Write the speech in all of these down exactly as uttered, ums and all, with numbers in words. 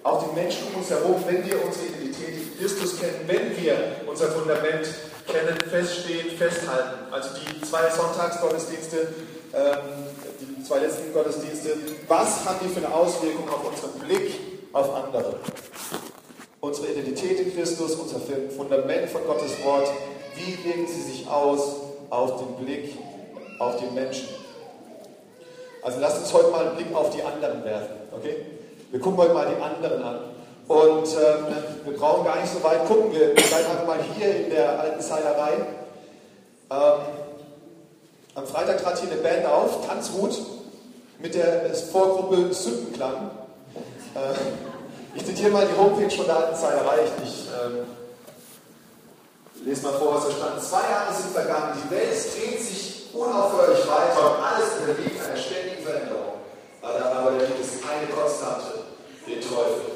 auch die Menschen um uns herum, wenn wir unsere Identität in Christus kennen, wenn wir unser Fundament kennen, feststehen, festhalten. Also die zwei Sonntagsgottesdienste, ähm, die zwei letzten Gottesdienste, was haben die für eine Auswirkung auf unseren Blick auf andere? Unsere Identität in Christus, unser Fundament von Gottes Wort, wie wirken sie sich aus auf den Blick auf die Menschen? Also lasst uns heute mal einen Blick auf die anderen werfen, okay? Wir gucken heute mal die anderen an. Und ähm, wir brauchen gar nicht so weit gucken. Wir bleiben einfach mal hier in der alten Seilerei. Ähm, am Freitag trat hier eine Band auf, Tanzwut, mit der Vorgruppe Sündenklang. Äh, ich zitiere mal die Homepage von der alten Seilerei. Ich ähm, lese mal vor, was da stand. Zwei Jahre sind vergangen, die Welt dreht sich unaufhörlich weiter und alles unterliegt einer ständigen Veränderung. Aber da gibt es eine Konstante, den Teufel.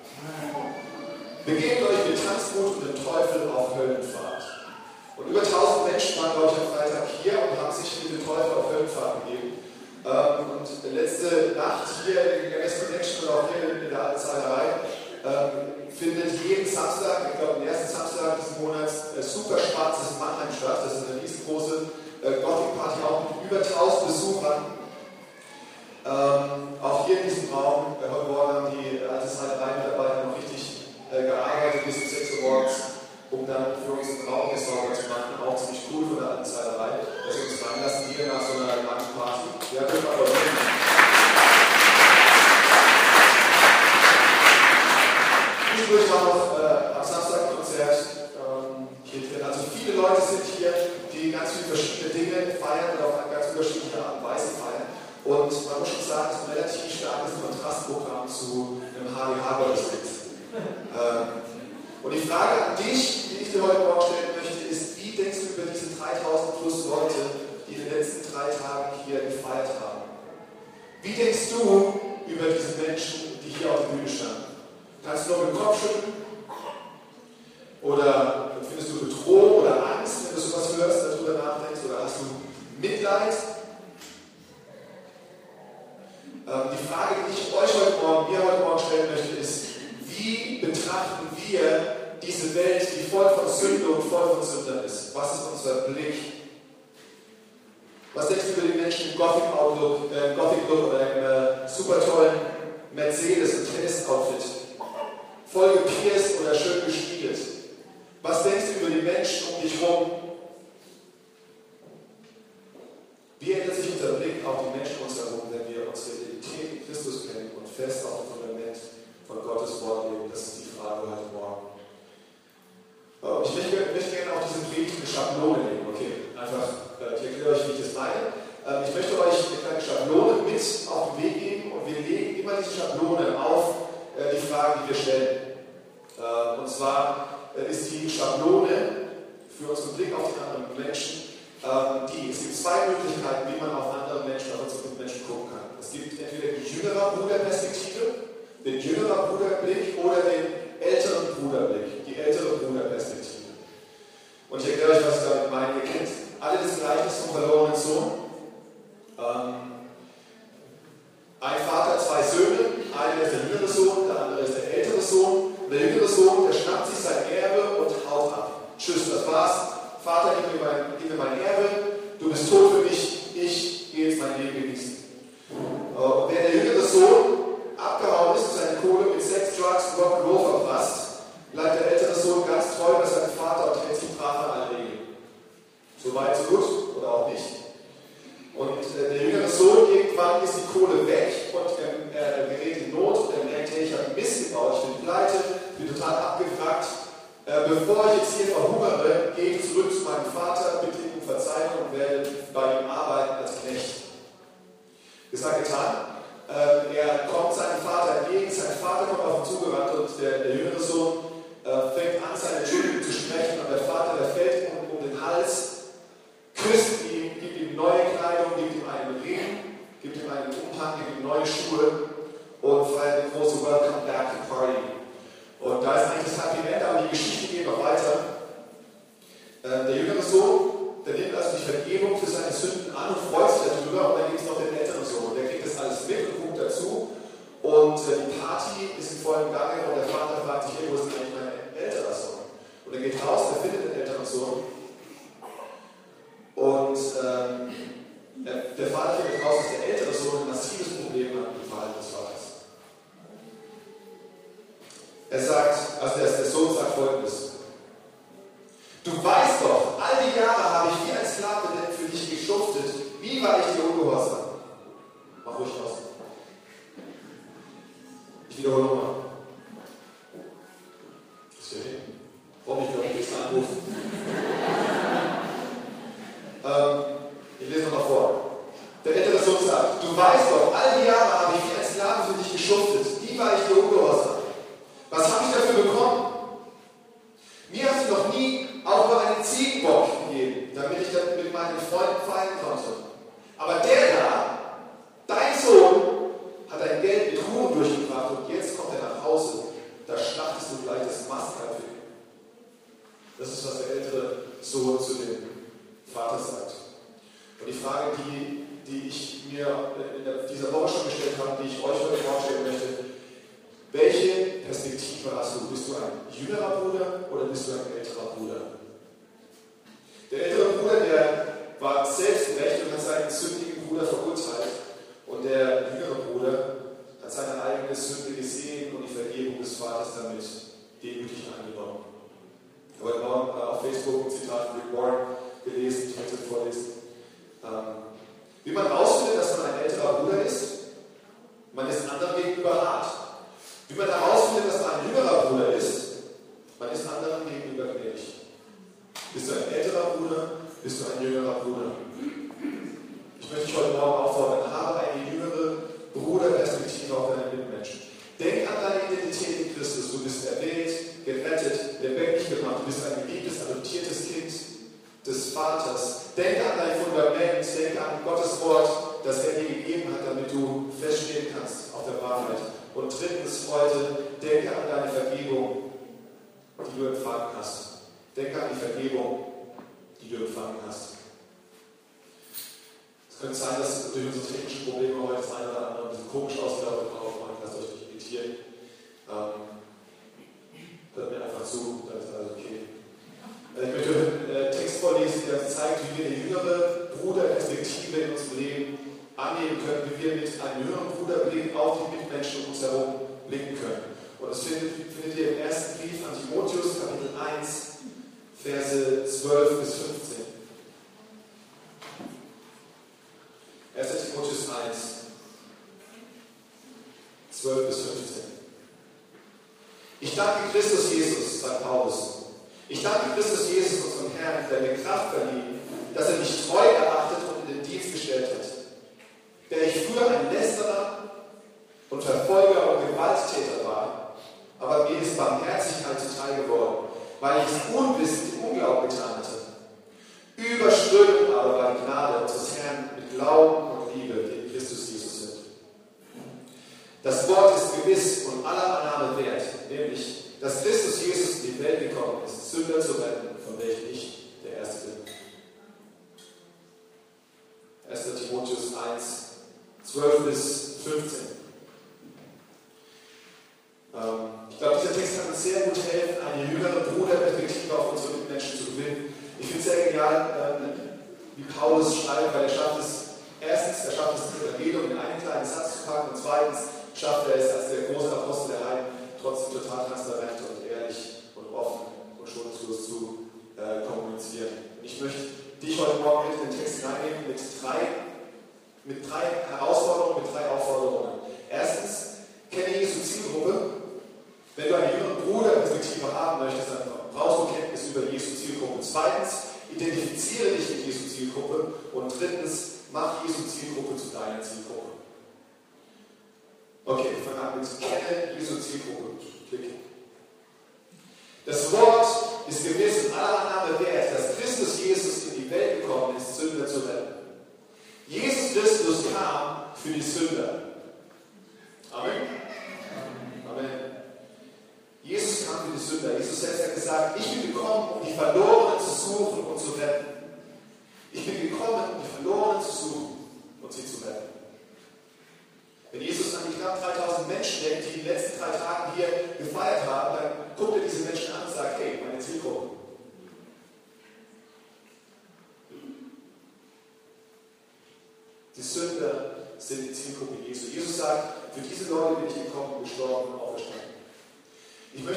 Begebt euch mit Tanzwut und dem Teufel auf Höllenfahrt. Und über tausend Menschen waren, glaube ich, am Freitag hier und haben sich mit dem Teufel auf Höllenfahrt gegeben. Ähm, und letzte Nacht hier in der West Connection und auch hier in der alten Seilerei ähm, findet jeden Samstag, ich glaube den ersten Samstag des Monats, äh, super schwarzes in Mannheim statt. Das ist eine riesengroße äh, Gothic-Party, auch mit über tausend Besuchern. Ähm, auch hier in diesem Raum, äh, heute Morgen haben die alte Seilerei-Mitarbeiter noch richtig äh, gearbeitet bis um sechs Uhr morgens, um dann für uns einen Raum sauber zu machen. Auch ziemlich cool von der alten Seilerei, dass wir uns reinlassen hier nach so einer langen Party. Ja, wir aber zwischendurch war noch äh, am Samstag ein Konzert ähm, hier drin. Also viele Leute sind hier, die ganz viele verschiedene Dinge feiern und auf eine ganz unterschiedliche Art und Weise feiern. Und man muss schon sagen, es ist ein relativ starkes Kontrastprogramm zu einem H D H-Gottesdienst. ähm, und die Frage an dich, die ich dir heute Morgen stellen möchte, ist, wie denkst du über diese dreitausend plus Leute, die in den letzten drei Tagen hier gefeiert haben? Wie denkst du über diese Menschen, die hier auf der Bühne standen? Kannst du nur mit dem Kopf schütteln? Oder findest du Bedrohung oder Angst, wenn du sowas hörst, darüber nachdenkst? Oder hast du Mitleid? Die Frage, die ich euch heute Morgen, mir heute Morgen stellen möchte, ist, wie betrachten wir diese Welt, die voll von Sünde und voll von Sündern ist? Was ist unser Blick? Was denkst du über die Menschen im Gothic Outlook, äh, Gothic Look oder im äh, super tollen Mercedes und Tennis-Outfit? Voll gepierst oder schön gespiegelt? Was denkst du über die Menschen um dich herum? Wie ändert sich unser Blick auf die Menschen um uns herum, wenn wir unsere Identität in Christus kennen und fest auf dem Fundament von Gottes Wort leben? Das ist die Frage heute Morgen. Ich möchte, möchte gerne auch diese Predigt eine Schablone nehmen. Okay, einfach, ich erkläre euch, wie ich das meine. Ich möchte euch eine kleine Schablone mit auf den Weg geben und wir legen immer diese Schablone auf die Fragen, die wir stellen. Und zwar ist die Schablone für unseren Blick auf die anderen Menschen die. Es gibt zwei Möglichkeiten, wie man auf andere Menschen, auf unsere Menschen gucken kann. Es gibt entweder die jüngere Bruderperspektive, den jüngeren Bruderblick oder den älteren Bruderblick, die ältere Bruderperspektive. Und ich erkläre euch, was ich damit meine. Ihr kennt alle das Gleichnis vom verlorenen Sohn. Ähm, ein Vater, zwei Söhne, einer ist der jüngere Sohn, der andere ist der ältere Sohn. Und der jüngere Sohn, der schnappt sich sein Erbe und haut ab. Tschüss, das war's. Vater, gib mir, mein, gib mir mein Erbe, du bist tot für mich, ich gehe jetzt mein Leben genießen. Und wenn der jüngere Sohn abgehauen ist und seine Kohle mit Sex, Drugs und Rock'n'Roll verpasst, bleibt der ältere Sohn ganz treu bei seinem Vater und hält sich brav an alle Regeln. So weit, so gut oder auch nicht. Und äh, der jüngere Sohn, irgendwann ist die Kohle weg und ähm, er gerät in Not und er merkt, hey, ich habe Mist gebaut, ich bin pleite, bin total abgewrackt. Äh, bevor ich jetzt hier verhungere, gehe ich zurück zu meinem Vater, bitte ihn um Verzeihung und werde bei ihm arbeiten als Knecht. Gesagt, getan. Äh, er kommt seinem Vater entgegen, sein Vater kommt auf ihn zugerannt und der, der jüngere Sohn äh, fängt an, seine Entschuldigung zu sprechen und der Vater, der fällt ihm um, um den Hals, küsst ihn, gibt ihm neue Kleidung, gibt ihm einen Ring, gibt ihm einen Umhang, gibt ihm neue Schuhe und feiert eine große Welcome Back Party. Und da ist eigentlich das Happy End, aber die Geschichte geht noch weiter. Äh, der jüngere Sohn, der nimmt also die Vergebung für seine Sünden an und freut sich darüber. Und dann gibt es noch den älteren Sohn, der kriegt das alles mit und guckt dazu. Und äh, die Party ist in vollem Gang. Er sagt, also der, der Sohn sagt Folgendes: Du weißt doch, all die Jahre habe ich wie ein Sklave für dich geschuftet. Wie war ich dir ungehorsam? Mach ruhig aus. Ich wiederhole nochmal. Ist ja hin. Warum ich glaube, ich will anrufen. ähm, ich lese nochmal vor. Der ältere Sohn sagt: Du weißt doch, all die Jahre habe ich wie ein Sklave für dich geschuftet. Wie war ich dir ungehorsam? Was habe ich dafür bekommen? Mir hast du noch nie auch nur einen Ziegenbock gegeben, damit ich dann mit meinen Freunden feiern konnte. Aber der da, dein Sohn, hat dein Geld mit Ruhm durchgebracht und jetzt kommt er nach Hause. Da schlachtest du gleich das Mastkalb für ihn. Das ist, was der ältere Sohn zu dem Vater sagt. Und die Frage, die, die ich mir in dieser Woche schon gestellt habe, die ich euch heute vorstellen möchte: Welche Perspektive hast du? Bist du ein jüngerer Bruder oder bist du ein älterer Bruder? Der ältere Bruder, der war selbstgerecht und hat seinen sündigen Bruder verurteilt. Und der jüngere Bruder hat seine eigene Sünde gesehen und die Vergebung des Vaters damit demütig angenommen. Ich habe heute Morgen auf Facebook ein Zitat von Rick Warren gelesen, ich möchte es vorlesen. Ähm, wie man herausfindet, dass man ein älterer Bruder ist: Man ist anderen gegenüber hart. Wie man herausfindet, dass man ein jüngerer Bruder ist: Man ist anderen gegenüber gnädig. Bist du ein älterer Bruder? Bist du ein jüngerer Bruder? Ich möchte dich heute Morgen auffordern: Habe eine jüngere Bruderperspektive auf deine Mitmenschen. Denk an deine Identität in Christus. Du bist erwählt, gerettet, lebendig gemacht. Du bist ein geliebtes, adoptiertes Kind des Vaters. Denke an dein Fundament. Denke an Gottes Wort, das er dir gegeben hat, damit du feststehen kannst auf der Wahrheit. Und drittens heute, denke an deine Vergebung, die du empfangen hast. Denke an die Vergebung, die du empfangen hast. Es könnte sein, dass durch unsere technischen Probleme heute das eine oder andere ein bisschen komisch ausgelaufen ist, aber lasst euch nicht irritieren. Ähm, hört mir einfach zu, dann ist alles okay. Ich möchte einen äh, Text vorlesen, der uns zeigt, wie wir eine jüngere Bruderperspektive in unserem Leben annehmen können, wie wir mit einem jüngeren Bruderblick auf die Mitmenschen um uns herum blicken können. Und das findet, findet ihr im ersten Brief an Timotheus, Kapitel eins, Verse zwölf bis fünfzehn. erster Timotheus eins, zwölf bis fünfzehn. Ich danke Christus Jesus, sagt Paulus. Ich danke Christus Jesus, unserem Herrn, der mir Kraft verlieh, dass er mich treu erachtet und in den Dienst gestellt hat. Der ich früher ein Lästerer und Verfolger und Gewalttäter war, aber mir ist Barmherzigkeit zuteil geworden, weil ich es unwissend im Unglauben getan hatte. Überströmend aber war die Gnade unseres Herrn mit Glauben und Liebe, die in Christus Jesus sind. Das Wort ist gewiss und aller Annahme wert, nämlich, dass Christus Jesus in die Welt gekommen ist, Sünder zu retten, von welchen ich der Erste bin. erster Timotheus eins, zwölf bis fünfzehn. Ähm, ich glaube, dieser Text kann uns sehr gut helfen, eine jüngere Bruderperspektive auf unsere Mitmenschen zu gewinnen. Ich finde es sehr genial, ähm, wie Paulus schreibt, weil er schafft es, erstens, er schafft es, das Evangelium in einen kleinen Satz zu packen, und zweitens schafft er es, als der große Apostel der Heiden trotzdem total transparent und ehrlich und offen und schonungslos zu äh, kommunizieren. Und ich möchte dich heute Morgen mit in den Text hineinnehmen mit drei Mit drei Herausforderungen, mit drei Aufforderungen. Erstens, kenne Jesu Zielgruppe. Wenn du eine jüngere Bruderperspektive haben möchtest, dann brauchst du Kenntnis über Jesu Zielgruppe. Zweitens, identifiziere dich mit Jesu Zielgruppe. Und drittens, mach Jesu Zielgruppe zu deiner Zielgruppe. Okay, wir fangen an mit kenne Jesu Zielgruppe. Klick. Das Wort ist gewiss und aller Annahme wert, dass Christus Jesus in die Welt gekommen ist, Sünder zu retten. Jesus Christus kam für die Sünder. Amen. Amen. Jesus kam für die Sünder. Jesus selbst hat gesagt, ich bin gekommen, um die Verlorenen zu suchen und zu retten. Ich bin gekommen, um die Verlorenen zu suchen und sie zu retten. Wenn Jesus an die knapp dreitausend Menschen denkt, die in den letzten drei Tagen hier gefeiert haben, dann guckt er diese Menschen an und sagt, hey, meine Zielgruppe. Die Sünder sind die Zielgruppe Jesu. Jesus sagt, für diese Leute bin ich gekommen, gestorben und auferstanden. Ich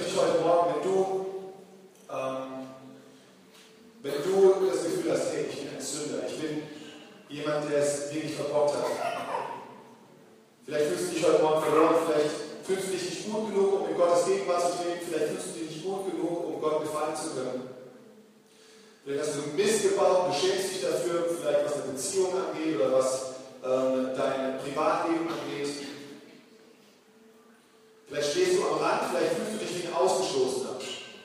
um in Gottes Gegenwart zu treten. Vielleicht fühlst du dich nicht gut genug, um Gott gefallen zu können. Vielleicht hast du Mist gebaut, du schämst dich dafür, vielleicht was eine Beziehung angeht oder was ähm, dein Privatleben angeht. Vielleicht stehst du am Rand, vielleicht fühlst du dich wie ein Ausgestoßener.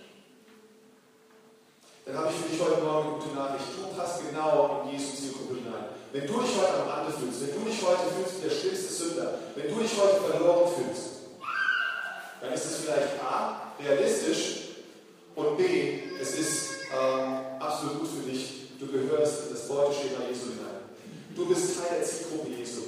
Dann habe ich für dich heute Morgen eine gute Nachricht. Du passt genau in Jesu Zielgruppe hinein. Wenn du dich heute am Rande fühlst, wenn du dich heute fühlst wie der schlimmste Sünder, wenn du dich heute verloren fühlst, dann ist es vielleicht A, realistisch und B, es ist ähm, absolut gut für dich. Du gehörst in das Beuteschema Jesu hinein. Du bist Teil der Zielgruppe Jesu.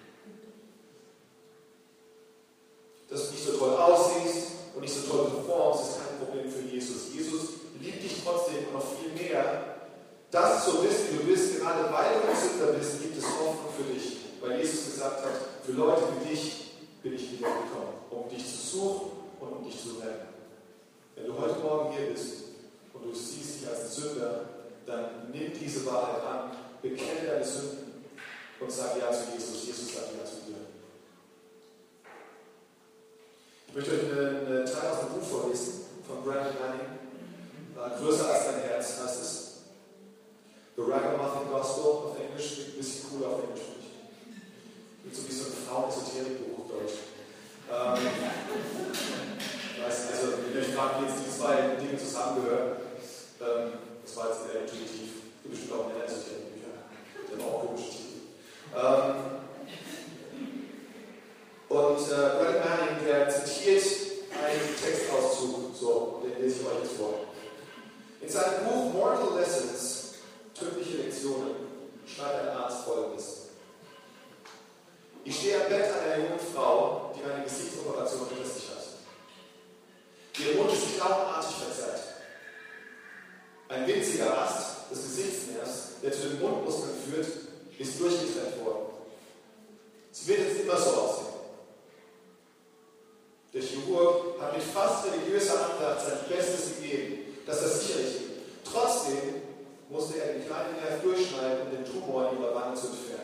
Dass du nicht so toll aussiehst und nicht so toll performst, ist kein Problem für Jesus. Jesus liebt dich trotzdem und noch viel mehr. Das so bist, wie du bist, gerade weil du ein Sünder bist, gibt es Hoffnung für dich. Weil Jesus gesagt hat, für Leute wie dich bin ich wiedergekommen, um dich zu suchen und um dich zu retten. Wenn du heute Morgen hier bist und du siehst dich als Sünder, dann nimm diese Wahrheit an, bekenne deine Sünden und sag Ja zu Jesus. Jesus sagt Ja zu dir. Ich möchte euch einen, einen Teil aus dem Buch vorlesen von Brennan Manning. Größer als dein Herz heißt es. The Ragamuffin Gospel auf Englisch, klingt ein bisschen cooler auf Englisch, finde ich. Klingt so wie so ein Frauen-Esoterik-Buch auf Deutsch. Ähm, weiß, also, wenn ihr euch fragt, wie jetzt die zwei Dinge zusammengehören, ähm, das war jetzt eher intuitiv. Es gibt bestimmt auch mehr Esoterik-Bücher. Die haben auch komische Titel. Ähm, und äh, Brennan Manning, der zitiert einen Textauszug, so, den lese ich euch jetzt vor. In seinem Buch Mortal Lessons, tödliche Lektionen, schreibt ein Arzt Folgendes. Ich stehe am Bett einer jungen Frau, die eine Gesichtsoperation hinter sich hat. Ihr Mund ist glaubenartig verzerrt. Ein winziger Ast des Gesichtsnervs, der zu den Mundmuskeln führt, ist durchgetrennt worden. Sie wird jetzt immer so aussehen. Der Chirurg hat mit fast religiöser Andacht sein Bestes gegeben, dass das sicherlich geht. Trotzdem musste er den kleinen Nerv durchschneiden, um den Tumor in ihrer Wange zu entfernen.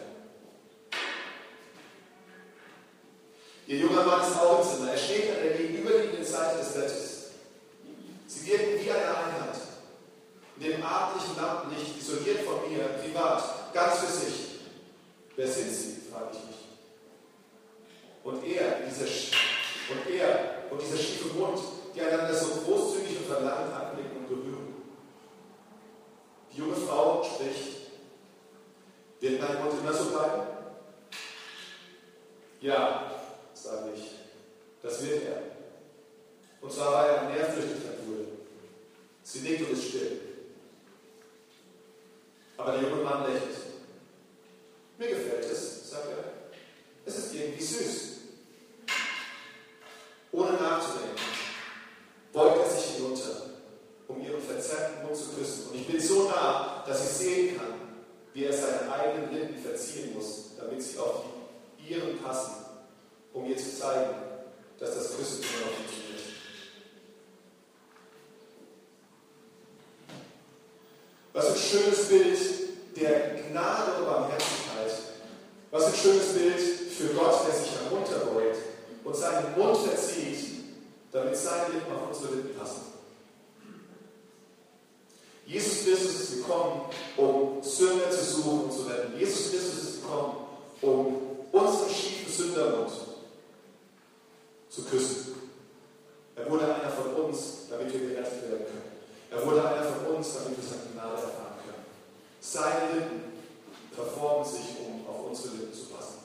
Ihr junger Mann ist auch im Zimmer. Er steht an der gegenüberliegenden Seite des Bettes. Sie wirken wie eine Einheit. In dem abendlichen Lampenlicht, isoliert von mir, privat, ganz für sich. Wer sind Sie? Frage ich mich. Und er, dieser Sch und er und dieser schiefe Mund, die einander so großzügig und verlangt anblicken und berühren. Die junge Frau spricht: Wird mein Mund immer so bleiben? Ja, sage ich. Das wird er. Und zwar, weil er am Nerv durchgetrennt wurde. Sie nickt und ist still. Aber der junge Mann lächelt. Mir gefällt es, sagt er. Es ist irgendwie süß. Ohne nachzudenken, beugt er sich hinunter, um ihren verzerrten Mund zu küssen. Und ich bin so nah, dass ich sehen kann, wie er seine eigenen Lippen verziehen muss, damit sie auf die ihren passen, um ihr zu zeigen, dass das Küssen immer noch funktioniert. Was ein schönes Bild der Gnade und Barmherzigkeit. Was ein schönes Bild für Gott, der sich herunterbeugt und seinen Mund verzieht, damit seine Lippen auf unsere Lippen passen. Jesus Christus ist gekommen, um Sünder zu suchen und zu retten. Jesus Christus ist gekommen, um unseren schiefen Sündermund zu küssen. Er wurde einer von uns, damit wir gerettet werden können. Er wurde einer von uns, damit wir seine Gnade erfahren können. Seine Lippen verformen sich, um auf unsere Lippen zu passen.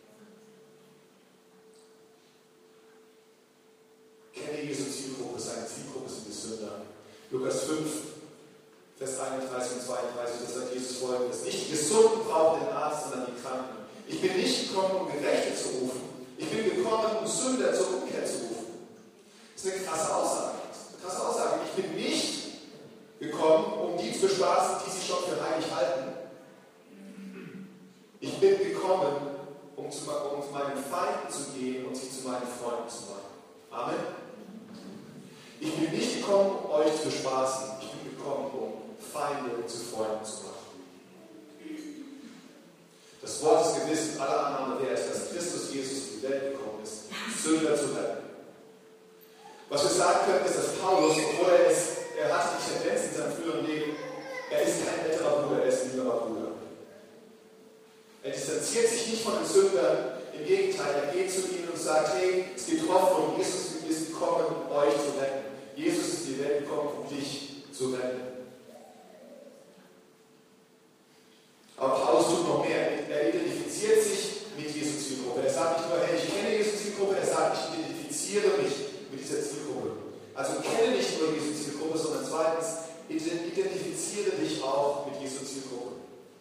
Kenne Jesu Zielgruppe, seine Zielgruppe sind die Sünder. Lukas fünf, Vers einunddreißig und zweiunddreißig, da sagt Jesus Folgendes: Nicht die Gesunden brauchen den Arzt, sondern die Kranken. Ich bin nicht gekommen, um Gerechte zu rufen. Ich bin gekommen, um Sünder zur Umkehr zu rufen. Das ist eine krasse Aussage. Eine krasse Aussage. Ich bin nicht gekommen, um die zu bespaßen, die sich schon für heilig halten. Ich bin gekommen, um zu, um zu meinen Feinden zu gehen und sie zu meinen Freunden zu machen. Amen. Ich bin nicht gekommen, um euch zu bespaßen. Ich bin gekommen, um Feinde zu Freunden zu machen. Das Wort ist gewiss und aller Annahme wert, dass Christus Jesus in die Welt gekommen ist, Sünder zu retten. Was wir sagen können, ist, dass Paulus, obwohl er es, er hatte die Tendenz in seinem früheren Leben, er ist kein älterer Bruder, er ist ein jüngerer Bruder. Er distanziert sich nicht von den Sündern, im Gegenteil, er geht zu ihnen und sagt, hey, es gibt Hoffnung, Jesus ist gekommen, um euch zu retten. Jesus ist in die Welt gekommen, um dich zu retten. Aber Paulus tut noch mehr. Er identifiziert sich mit Jesu Zielgruppe. Er sagt nicht nur, hey, ich kenne Jesu Zielgruppe, er sagt, ich identifiziere mich mit dieser Zielgruppe. Also kenne nicht nur Jesu Zielgruppe, sondern zweitens, identifiziere dich auch mit Jesu Zielgruppe.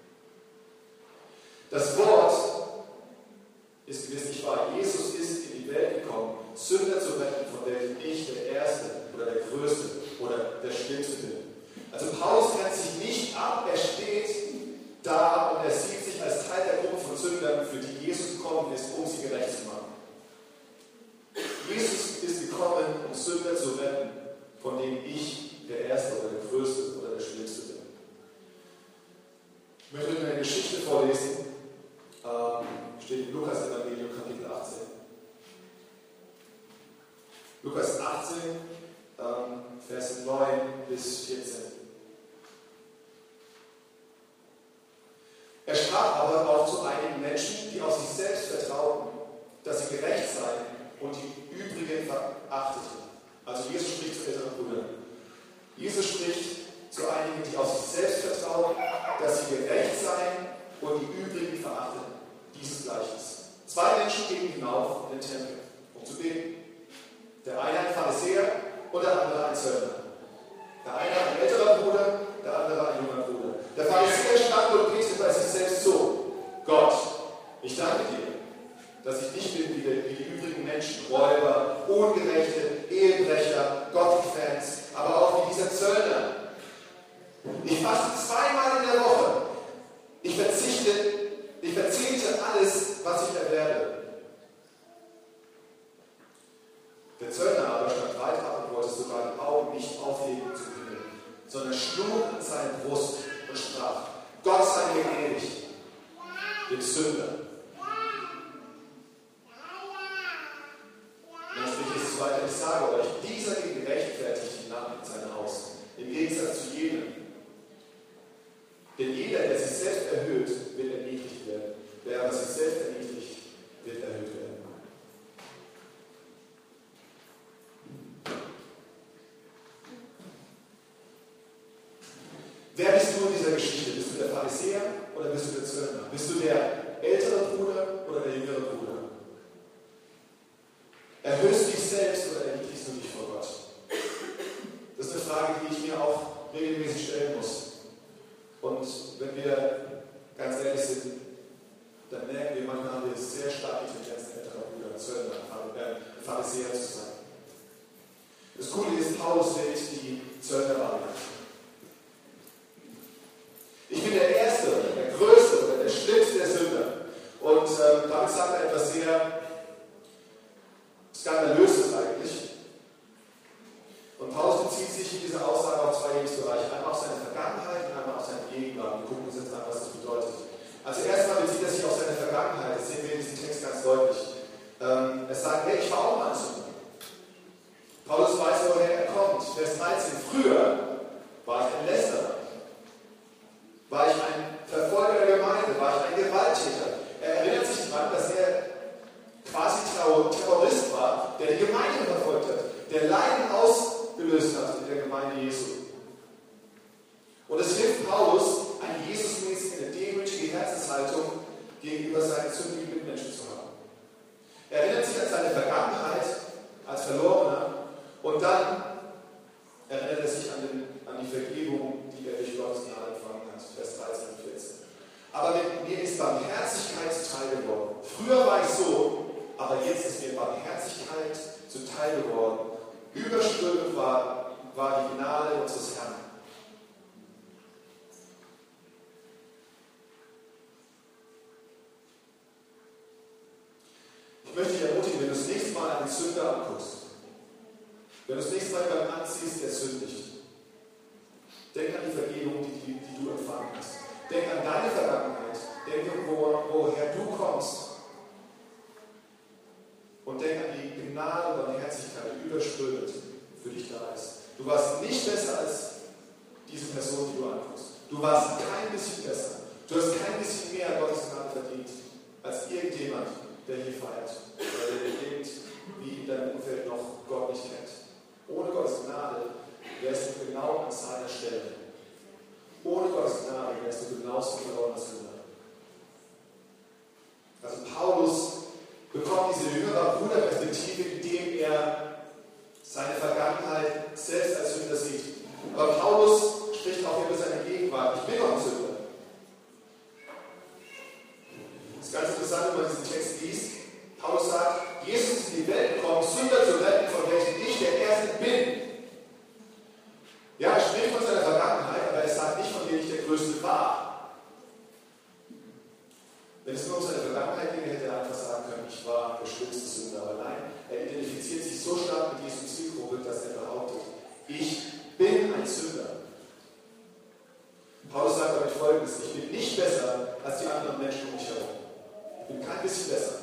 Das Wort ist gewiss nicht wahr. Jesus ist in die Welt gekommen, Sünder zu retten, von welchen ich der Erste oder der Größte oder der Schlimmste bin. Also Paulus grenzt sich nicht ab, er steht da und er sieht sich als Teil der Gruppe von Sündern, für die Jesus gekommen ist, um sie gerecht zu machen. Jesus ist gekommen, um Sünder zu retten, von denen ich der Erste oder der Größte oder der Schlimmste bin. Ich möchte Ihnen eine Geschichte vorlesen. Ähm, steht in Lukas Evangelium Kapitel achtzehn. Lukas achtzehn, ähm, Vers neun bis vierzehn. Er sprach aber auch zu einigen Menschen, die auf sich selbst vertrauten, dass sie gerecht seien und die übrigen verachteten. Also Jesus spricht zu älteren Brüdern. Jesus spricht zu einigen, die auf sich selbst vertrauen, dass sie gerecht seien und die übrigen verachteten. Dieses Gleichnis. Zwei Menschen gingen hinauf in den Tempel, um zu beten. Der eine ein Pharisäer und der andere ein Zöllner. Der eine ein älterer Bruder, der andere ein junger Bruder. Der Pharisäer stand und betete bei sich selbst so: Gott, ich danke dir, dass ich nicht bin wie die, wie die übrigen Menschen, Räuber, Ungerechte, Ehebrecher, Gottesfans, aber auch wie dieser Zöllner. Ich faste zweimal in der Woche. Ich verzichte, ich verzehnte alles, was ich erwerbe. Der Zöllner aber stand weit ab und wollte sogar die Augen nicht aufheben zum Himmel, sondern schlug an seine Brust und sprach: Gott sei mir gnädig, dem Sünder. Dann spricht Jesus weiter: Ich sage euch, dieser ging gerechtfertigt hinab in sein Haus, im Gegensatz zu jenem. Denn jeder, der sich selbst erhöht, wird erniedrigt werden. Wer aber sich selbst erniedrigt, wird erhöht werden. Wer bist du in dieser Geschichte? Bist du der Pharisäer oder bist du der Zöllner? Bist du der ältere Bruder oder der jüngere Bruder? Erhöhst du dich selbst oder erniedrigst du dich vor Gott? Das ist eine Frage, die ich mir auch regelmäßig stellen muss. Und wenn wir ganz ehrlich sind, dann merken wir, manchmal haben wir sehr stark die Tendenz, ein älterer Bruder, Zöllner, äh, Pharisäer zu sein. Das Coole ist, Paulus wählt die Zöllner-Variante. Ich bin der Erste, der Größte oder der Schlimmste der Sünder. Und ähm, damit sagt er etwas sehr Skandalöses eigentlich. Und Paulus bezieht sich in dieser Aussage auf zwei Lebensbereiche. Einmal auf seine Vergangenheit und einmal auf seine Gegenwart. Wir gucken uns jetzt an, was das bedeutet. Also erstmal bezieht er sich auf seine Vergangenheit. Das sehen wir in diesem Text ganz deutlich. Ähm, er sagt, hey, ich war auch mal ein Sünder. Paulus weiß, woher er kommt. Vers dreizehn. Früher war ich ein Lästerer. War ich ein Verfolger der Gemeinde? War ich ein Gewalttäter? Er erinnert sich daran, dass er quasi Terrorist war, der die Gemeinde verfolgt hat, der Leiden ausgelöst hat in der Gemeinde Jesu. Und es hilft Paulus, eine Jesusmäßige, eine demütige Herzenshaltung gegenüber seinen sündigen Mitmenschen zu haben. Er erinnert sich an seine Vergangenheit als Verlorener und dann erinnert er sich an, den, an die Vergebung, die er durch Gottes Gnade empfangen hat. Vers dreizehn und vierzehn. Aber mit mir ist Barmherzigkeit zuteil geworden. Früher war ich so, aber jetzt ist mir Barmherzigkeit zuteil geworden. Überströmend war, war die Gnade unseres Herrn. Ich möchte dich ermutigen, wenn du das nächste Mal einen Sünder anguckst, wenn du das nächste Mal jemanden anziehst, der sündigt, denk an die Vergebung, die, die, die du empfangen hast. Denk an deine Vergangenheit. Denk, wo, woher du kommst. Und denk an die Gnade und Barmherzigkeit, die überströmt besser als diese Person, die du anguckst. Du warst kein bisschen besser. Du hast kein bisschen mehr Gottes Gnade verdient als irgendjemand, der hier feiert. Oder der irgendwie in deinem Umfeld noch Gott nicht kennt. Ohne Gottes Gnade wärst du genau an seiner Stelle. Ohne Gottes Gnade wärst du genauso verlorener Sünder. Also Paulus bekommt diese jüngere Bruderperspektive, indem er seine Vergangenheit selbst als Sünder sieht. Aber Paulus spricht auch über seine Gegenwart. Ich bin auch ein Sünder. Das ist ganz interessant, wenn man diesen Text liest. Paulus sagt, Jesus ist in die Welt gekommen, Sünder zu retten, von welchen ich der Erste bin. Ja, er spricht von seiner Vergangenheit, aber er sagt nicht, von dem ich der Größte war. Wenn es nur um seine Vergangenheit ginge, hätte er einfach sagen können, ich war der schlimmste Sünder. Aber nein, er identifiziert sich so stark mit Jesu Zielgruppe, dass er behauptet, ich bin ein Sünder. Paulus sagt damit Folgendes, ich bin nicht besser als die anderen Menschen um mich herum. Ich bin kein bisschen besser.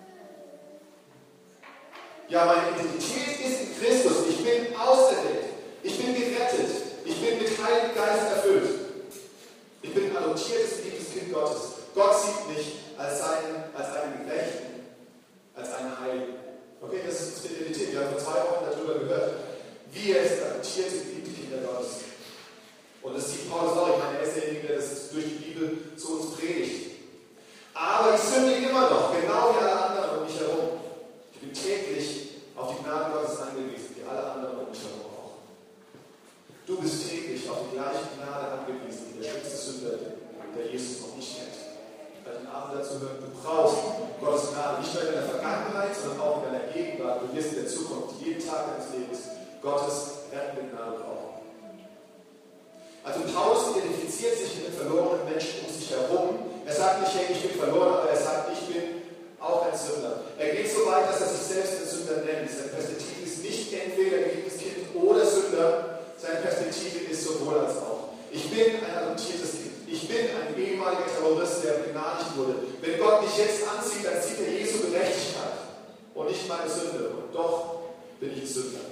Ja, meine Identität ist in Christus. Ich bin auserwählt. Ich bin gerettet. Ich bin mit Heiligen Geist erfüllt. Ich bin ein adoptiertes, geliebtes Kind Gottes. Gott sieht mich als einen, als einen Gerechten, als einen Heiligen. Okay, das ist unsere Identität. Wir haben vor zwei Wochen darüber gehört, wie er ist adoptierte, geliebte Kinder Gottes. Und das sieht Paulus auch. Ich meine, er ist derjenige, der das durch die Bibel zu uns predigt. Aber ich sündige immer noch, genau wie alle anderen um mich herum. Ich bin täglich auf die Gnade Gottes angewiesen, wie alle anderen um mich herum auch. Du bist täglich auf die gleiche Gnade angewiesen, wie der schlimmste Sünder, der Jesus noch nicht kennt. Bei den Abend dazu hören, du brauchst Gottes Gnade, nicht nur in deiner Vergangenheit, sondern auch in deiner Gegenwart. Du wirst in der Zukunft, jeden Tag deines Lebens, Gottes rettende Gnade brauchen. Also Paulus identifiziert sich mit den verlorenen Menschen um sich herum. Er sagt nicht, hey, ich bin verloren, aber er sagt, ich bin auch ein Sünder. Er geht so weit, dass er sich selbst einen Sünder nennt. Seine Perspektive ist nicht entweder geliebtes Kind oder Sünder. Seine Perspektive ist sowohl als auch. Ich bin ein adoptiertes Kind. Ich bin ein ehemaliger Terrorist, der begnadigt wurde. Wenn Gott mich jetzt ansieht, dann sieht er Jesu Gerechtigkeit und nicht meine Sünde. Und doch bin ich ein Sünder.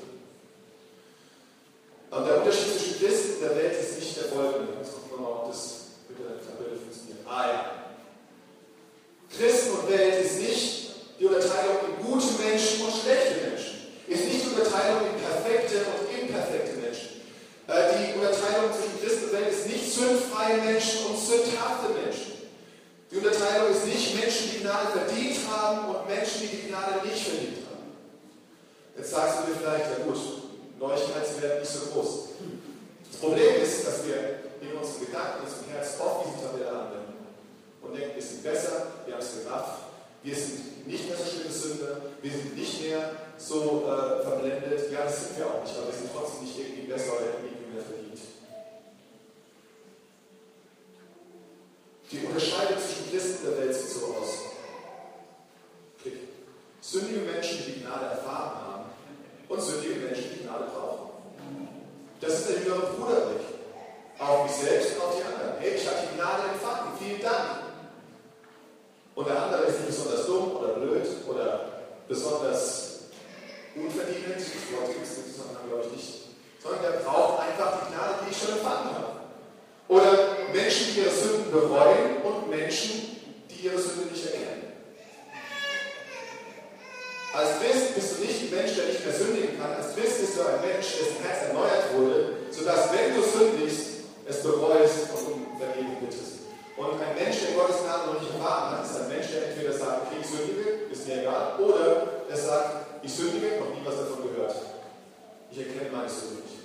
Und der Unterschied zwischen Christen und der Welt ist nicht der folgende. Jetzt gucken wir mal, ob das mit der Tabelle funktioniert. Ah ja. Christen und Welt ist nicht die Unterteilung in gute Menschen und schlechte Menschen. Ist nicht die Unterteilung in perfekte und imperfekte Menschen. Die Unterteilung zwischen Christen und Welt ist nicht sündfreie Menschen und sündhafte Menschen. Die Unterteilung ist nicht Menschen, die Gnade verdient haben und Menschen, die die Gnade nicht verdient haben. Jetzt sagst du dir vielleicht, ja gut, Neuigkeitswert nicht so groß. Das Problem ist, dass wir in unseren Gedanken, in unserem Herz oft diese Tabelle anwenden und denken, wir sind besser, wir haben es gerafft, wir sind nicht mehr so schlimme Sünder, wir sind nicht mehr so äh, verblendet. Ja, das sind wir auch nicht, aber wir sind trotzdem nicht irgendwie besser oder irgendwie mehr verdient. Die Unterscheidung zwischen Christen und der Welt sieht so aus. Okay. Sündige Menschen, die die Gnade erfahren haben, und sündige Menschen, die Gnade brauchen. Das ist der jüngere Bruderblick. Auf mich selbst und auf die anderen. Hey, ich habe die Gnade empfangen. Vielen Dank. Und der andere ist nicht besonders dumm oder blöd oder besonders unverdient. Das Wort gibt es in diesem Zusammenhang, glaube ich, nicht. Sondern der braucht einfach die Gnade, die ich schon empfangen habe. Oder Menschen, die ihre Sünden bereuen und Menschen, die ihre Sünde nicht erkennen. Als Christ bist du nicht ein Mensch, der nicht mehr sündigen kann. Als Christ bist du ein Mensch, dessen Herz erneuert wurde, sodass, wenn du sündigst, es bereust und um Vergebung bittest. Und ein Mensch, der Gottes Gnade noch nicht erfahren hat, ist ein Mensch, der entweder sagt, okay, ich sündige, ist mir egal, oder er sagt, ich sündige, noch nie was davon gehört. Ich erkenne meine Sünde nicht.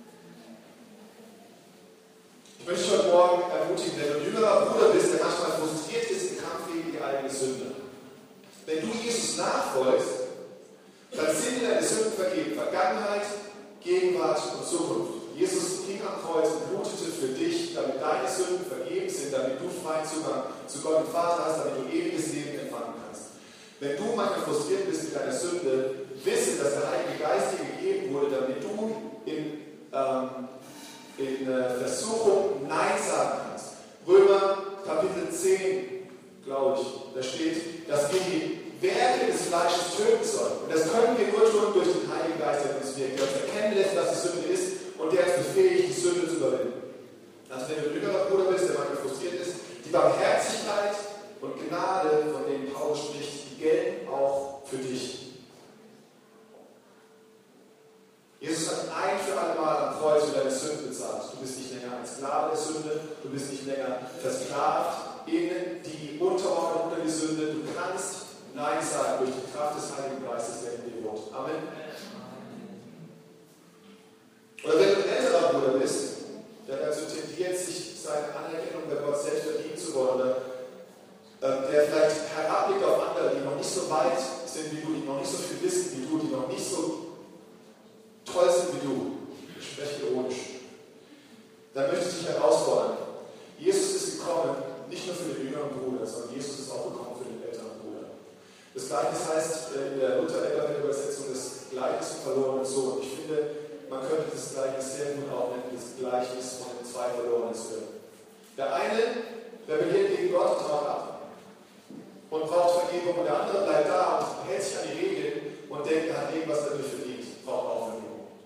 Ich möchte dich heute Morgen ermutigen, wenn du ein jüngerer Bruder bist, der manchmal frustriert ist im Kampf gegen die eigene Sünde. Wenn du Jesus nachfolgst, dann sind dir deine Sünden vergeben. Vergangenheit, Gegenwart und Zukunft. Jesus ging am Kreuz und blutete für dich, damit deine Sünden vergeben sind, damit du freien Zugang zu Gott und Vater hast, damit du ewiges Leben empfangen kannst. Wenn du manchmal frustriert bist mit deiner Sünde, wisse, dass der Heilige Geist dir gegeben wurde, damit du in, ähm, in äh, Versuchung Nein sagen kannst. Römer Kapitel zehn, glaube ich, da steht, dass wir die Werke des Fleisches töten sollen. Und das können wir nur tun durch den Heiligen Geist, der uns wirkt, der uns erkennen lässt, was die Sünde ist und der uns befähigt, die Sünde zu überwinden. Also wenn du ein jüngerer Bruder bist, der manchmal frustriert ist, die Barmherzigkeit und Gnade, von denen Paulus spricht, die gelten auch für dich. Jesus hat ein für alle Mal am Kreuz für deine Sünde bezahlt. Du bist nicht länger ein Sklave der Sünde, du bist nicht länger versklavt in die Unterordnung unter die Sünde. Du kannst Nein sagen durch die Kraft des Heiligen Geistes, der in dir wohnt. Amen. Oder wenn du ein älterer Bruder bist, der dazu tendiert, sich seine Anerkennung bei Gott selbst verdienen zu wollen, oder äh, der vielleicht herabblickt auf andere, die noch nicht so weit sind wie du, die noch nicht so viel wissen wie du, die noch nicht so toll sind wie du, ich spreche ironisch, dann möchte ich dich herausfordern. Jesus ist gekommen, nicht nur für den jüngeren Bruder, sondern Jesus ist auch gekommen für den älteren Bruder. Das Gleichnis heißt in der Luther-Elberfeld-Übersetzung das Gleichnis vom verlorenen Sohn. Ich finde, man könnte das Gleichnis sehr gut auch nennen, das Gleichnis von den zwei verlorenen Söhnen. Der eine rebelliert gegen Gott und haut ab und braucht Vergebung, und der andere bleibt da und hält sich an die Regeln und denkt, er hat irgendwas dadurch verdient, braucht auch Vergebung.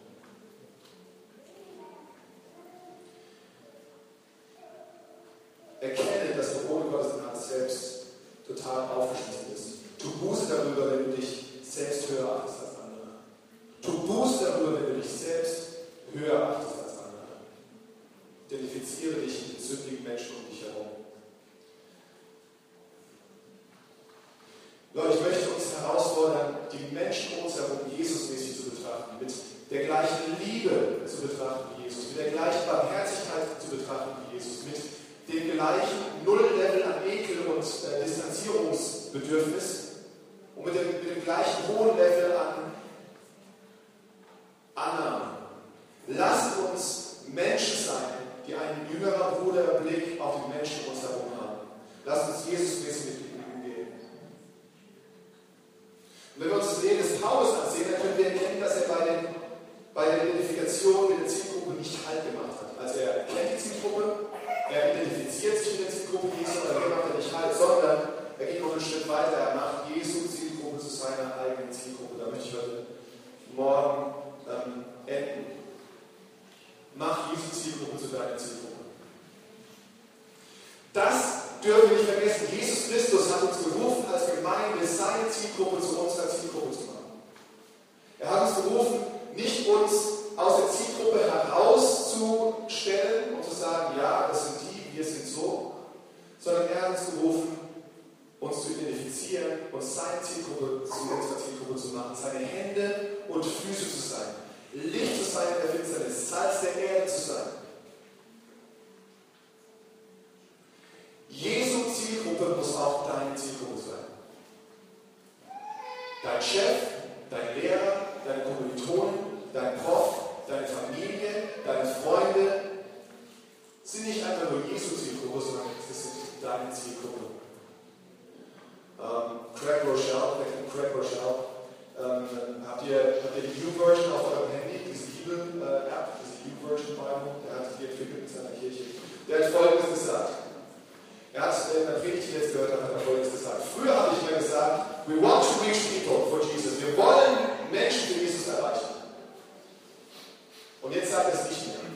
Erkenne, dass du ohne Gottes Gnade selbst total aufgeschmissen bist. Tu Buße darüber, wenn du dich selbst höher achtest als andere. Tu Buße darüber, wenn du dich selbst höher achtest als andere. Identifiziere dich mit sündigen Menschen um dich herum. Leute, ich möchte uns herausfordern, die Menschen um uns herum Jesusmäßig zu betrachten, mit der gleichen Liebe zu betrachten wie Jesus, mit der gleichen Barmherzigkeit zu betrachten wie Jesus, mit dem gleichen Nulllevel an Ekel und äh, Distanzierungsbedürfnis und mit dem, mit dem gleichen hohen Level an Annahme. Lasst uns Menschen sein, die einen jüngeren Bruderblick auf die Menschen um uns herum haben. Lasst uns Jesus-mäßig mit ihnen umgehen. Und wenn wir uns das Leben des Paulus ansehen, dann können wir erkennen, dass er bei, den, bei der Identifikation mit der Zielgruppe nicht Halt gemacht hat. Also er kennt die Zielgruppe, er identifiziert sich mit der Zielgruppe Jesu, aber hier macht er nicht Halt, sondern er geht noch einen Schritt weiter. Er macht Jesu Zielgruppe zu seiner eigenen Zielgruppe. Da möchte ich heute morgen ähm, enden. Mach Jesu Zielgruppe zu deiner Zielgruppe. Das dürfen wir nicht vergessen. Jesus Christus hat uns gerufen, als Gemeinde seine Zielgruppe zu unserer Zielgruppe zu machen. Er hat uns gerufen, nicht uns aus der Zielgruppe herauszustellen und zu sagen, ja, das sind die, wir sind so, sondern er hat uns gerufen, uns zu identifizieren und seine Zielgruppe zu unserer Zielgruppe zu machen, seine Hände und Füße zu sein, Licht zu sein in der Finsternis, Salz der Erde zu sein. Jesu Zielgruppe muss auch deine Zielgruppe sein. Dein Chef, dein Lehrer, deine Kommilitonen, dein Prof, deine Familie, deine Freunde sind nicht einfach nur Jesu Zielgruppe, sondern es sind deine Zielgruppe. Ähm, Craig Rochelle, Craig Rochelle, ähm, habt, ihr, habt ihr die U-Version auf eurem Handy, diese Bibel-App, diese U-Version Bible, der hat die entwickelt in seiner Kirche. Der hat Folgendes gesagt. Er hat in der Predigt, die jetzt gehört hat, hat er Folgendes gesagt. Früher habe ich mir gesagt, we want to reach people for Jesus. Wir wollen Menschen für Jesus erreichen. Und jetzt sagt er es nicht mehr.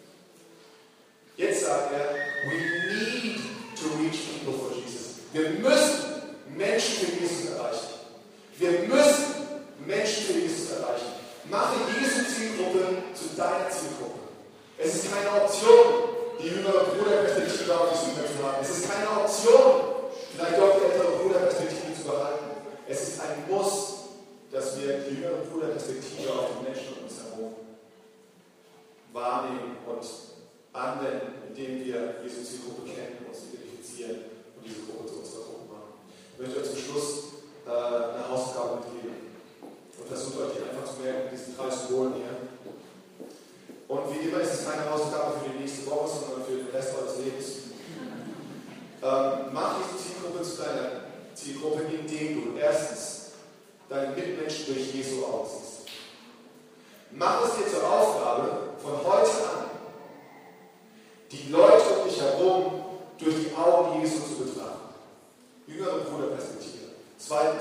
Jetzt sagt er, we need to reach people for Jesus. Wir müssen Menschen für Jesus erreichen. Wir müssen Menschen für Jesus erreichen. Mache Jesu Zielgruppe zu deiner Zielgruppe. Es ist keine Option, die jüngere Bruderperspektive auf die Sünder zu haben. Es ist keine Option, vielleicht auch die ältere Bruderperspektive zu behalten. Es ist ein Muss, dass wir die jüngere Bruderperspektive auf die Menschen um uns herum wahrnehmen und anwenden, indem wir Jesu Zielgruppe kennen, uns identifizieren und diese Gruppe zu unserer Gruppe machen. Ich möchte euch zum Schluss äh, eine Hausaufgabe mitgeben und versucht euch die einfach zu merken mit diesen drei Symbolen hier. Und wie immer ist es keine Hausaufgabe für die nächste Woche, sondern für den Rest eures Lebens. Ähm, mach diese Zielgruppe zu deiner Zielgruppe, indem du erstens deine Mitmenschen durch Jesu Augen siehst. Mach es dir zur Aufgabe, von heute an die Leute um dich herum durch die Augen Jesu zu betrachten. Jüngere Bruderperspektive. Zweitens,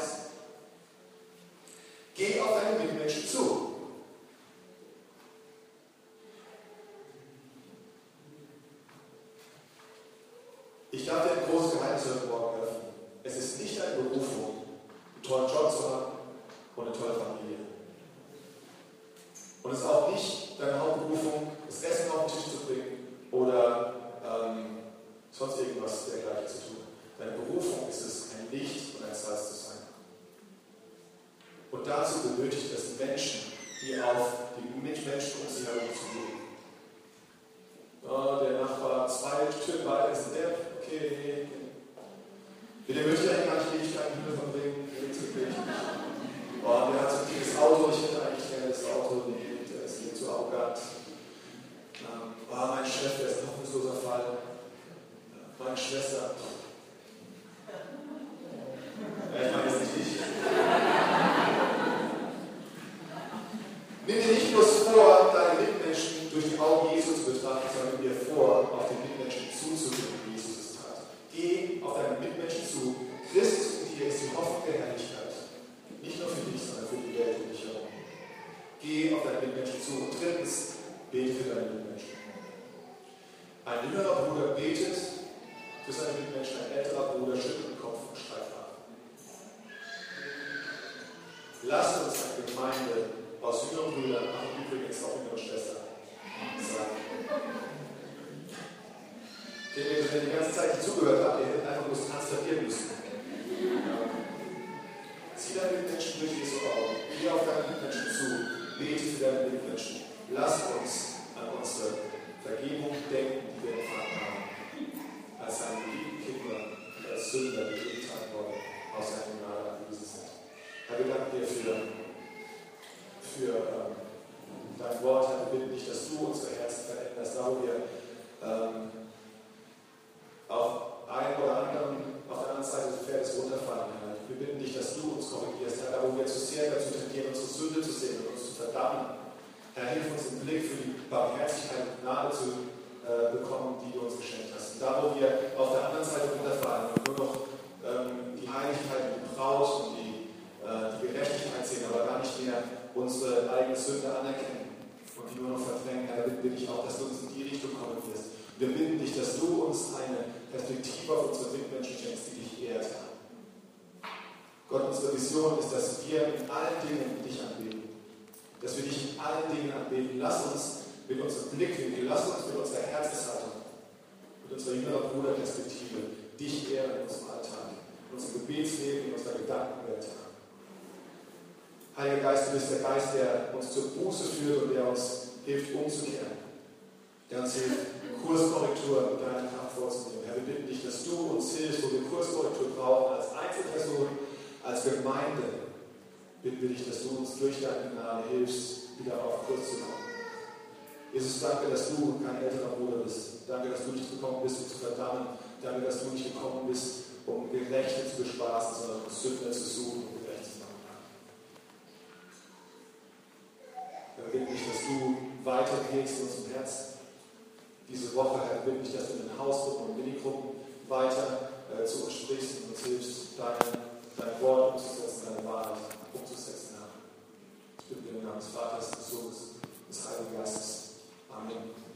geh auf deine Mitmenschen zu. tollen Job zu haben und eine tolle Familie. Und es ist auch nicht deine Hauptberufung, das Essen auf den Tisch zu bringen oder ähm, sonst irgendwas dergleichen zu tun. Deine Berufung ist es, ein Licht und ein Salz zu sein. Und dazu benötigt es Menschen, die auf die Mitmenschen um sie herum zugehen. Oh, der Nachbar zwei Stück weiter ist ein Depp, okay, nee. Mit dem möchte ich eigentlich gar nicht Ewigkeiten Himmel verbringen, der ist wirklich. Oh, der hat so ein dickes Auto, ich hätte eigentlich gerne das Auto, nee, der ist mir zu arrogant. Ähm, oh, mein Chef, der ist ein hoffnungsloser Fall. Meine Schwester. Ja, ich meine jetzt nicht ich. Nimm dir nicht bloß vor, deine Mitmenschen durch die Augen Jesu zu betrachten, sondern nimm dir vor, auf den Mitmenschen zuzugehen, wie Jesus es tat. Geh auf deine Mitmenschen zu. Christus in dir ist die Hoffnung der Herrlichkeit. Nicht nur für dich, sondern für die Welt um dich herum. Geh auf deine Mitmenschen zu. Und drittens, bete für deine Mitmenschen. Ein jüngerer Bruder betet für seine Mitmenschen, ein älterer Bruder schüttelt den Kopf und streift ab. Lasst uns eine Gemeinde aus jüngeren Brüdern, ach übrigens auch jüngere Schwestern, sagen. Wenn ihr die ganze Zeit nicht zugehört habt, ihr hättet einfach bloß transferieren müssen. Ja. Zieh deine Mitmenschen durch Jesu Augen. Geh auf deine Mitmenschen zu. Bete für deine Mitmenschen. Lasst uns an unsere Vergebung denken, die wir empfangen haben. Als seine geliebten Kinder, als Sünder, die jeden Tag neu aus seinem Gnade angewiesen sind. Herr, wir danken dir für, für ähm, dein Wort. Herr, wir bitten dich, dass du unsere Herzen veränderst, da wo wir ähm, auf einen oder anderen, auf der anderen Seite des Pferdes runterfallen, Herr. Wir bitten dich, dass du uns korrigierst, Herr, da wo wir zu sehr dazu tendieren, unsere Sünde zu sehen und uns zu verdammen. Herr, hilf uns den Blick für die Barmherzigkeit und Gnade zu äh, bekommen, die du uns geschenkt hast. Und da wo wir auf der anderen Seite runterfallen und nur noch ähm, die Heiligkeit und die Braut und die, äh, die Gerechtigkeit sehen, aber gar nicht mehr unsere eigene Sünde anerkennen und die nur noch verdrängen, Herr, bitte ich auch, dass du uns in die Richtung korrigierst. Wir bitten dich, dass du uns eine Perspektive auf unsere Mitmenschen schenkst, die dich ehrt. Gott, unsere Vision ist, dass wir in allen Dingen dich anbeten. Dass wir dich in allen Dingen anbeten. Lass uns mit unserem Blickwinkel, lass uns mit unserer Herzenshaltung, mit unserer jüngeren Bruderperspektive dich ehren in unserem Alltag, in unserem Gebetsleben, in unserer Gedankenwelt. Heiliger Geist, du bist der Geist, der uns zur Buße führt und der uns hilft, umzukehren. Der uns hilft, Kurskorrektur mit deiner Kraft vorzunehmen. Herr, wir bitten dich, dass du uns hilfst, wo wir Kurskorrektur brauchen, als Einzelperson, als Gemeinde. Bitten wir dich, dass du uns durch deine Gnade hilfst, wieder auf Kurs zu kommen. Jesus, danke, dass du kein älterer Bruder bist. Danke, dass du nicht gekommen bist, um zu verdammen. Danke, dass du nicht gekommen bist, um Gerechte zu bespaßen, sondern um Sünder zu suchen und gerecht zu machen. Wir bitten dich, dass du weitergehst in unserem Herzen. Diese Woche, Herr, bitte ich, dass du in den Hausgruppen und Minigruppen weiter äh, zu uns sprichst und uns hilfst, dein, dein Wort umzusetzen, deine Wahrheit umzusetzen, Herr. Ich bitte dir im Namen des Vaters, des Sohnes, des Heiligen Geistes. Amen.